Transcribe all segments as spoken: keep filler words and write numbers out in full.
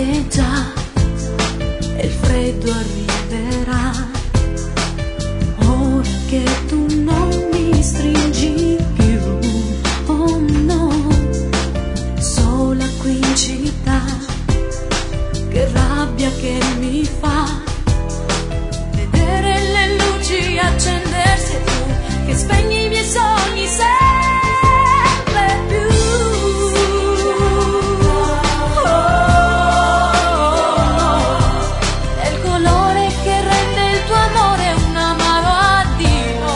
che già il freddo arriverà. Ora che tu non mi stringi più, oh no, sola qui in città, che rabbia che mi fa vedere le luci accendersi e tu che spegni i miei sogni sempre più. È il colore che rende il tuo amore un amaro addio.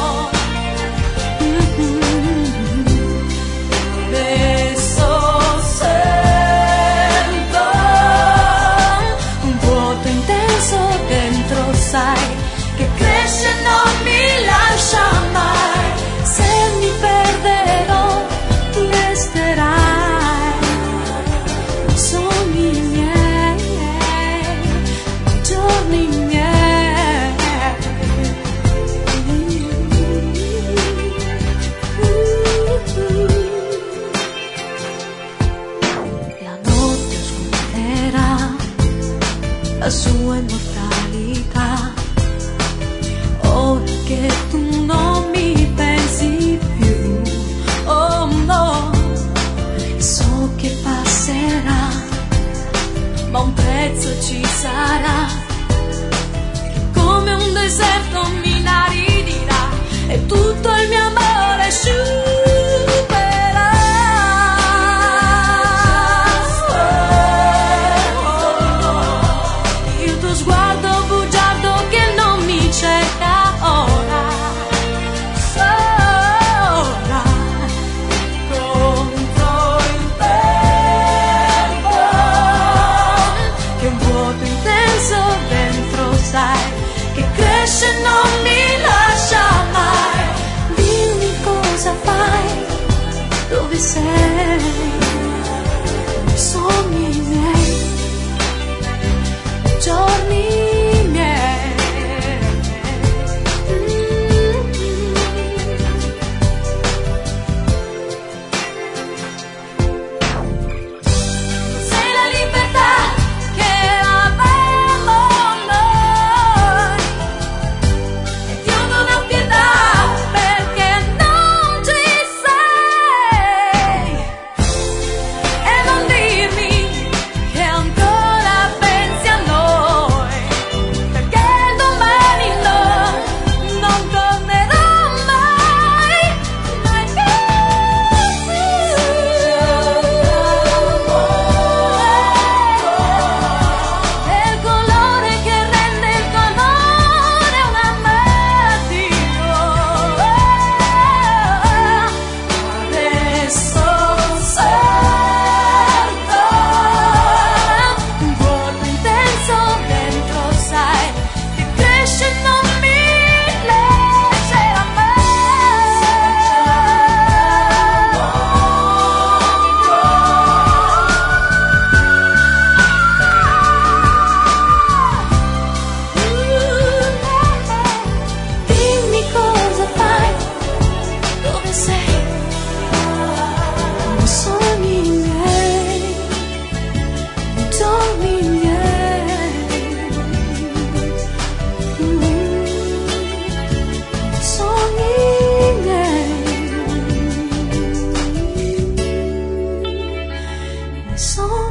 Adesso sento un vuoto intenso dentro, sai, che cresce e non mi lascia mai. Se mi perderò, tu resterai. Sogni miei, giorni miei. La notte oscurerà la sua immortalità. Ora che tu non mi pensi più, oh no, so che passerà, ma un prezzo ci sarà, che come un deserto mi inaridirà e tutto il mio amore asciugherà. Il tuo sguardo bugiardo che non mi cerca ora, ora, contro il tempo, che un vuoto intenso dentro, sai, che cresce e non mi lascia mai. Dimmi cosa fai, dove sei, i sogni miei, giorni miei. Sei la libertà che avevamo noi, e Dio non ha pietà perché non ci sei. E non dirmi che ancora pensi a noi, perché domani no, non tornerò mai, mai più. È il colore che rende il tuo amore un ammattino. Adesso sento un vuoto intenso dentro, sai, che cresce e non mi lascerà mai. Dimmi cosa fai, dove sei, i sogni miei, i giorni miei, i sogni miei, i sogni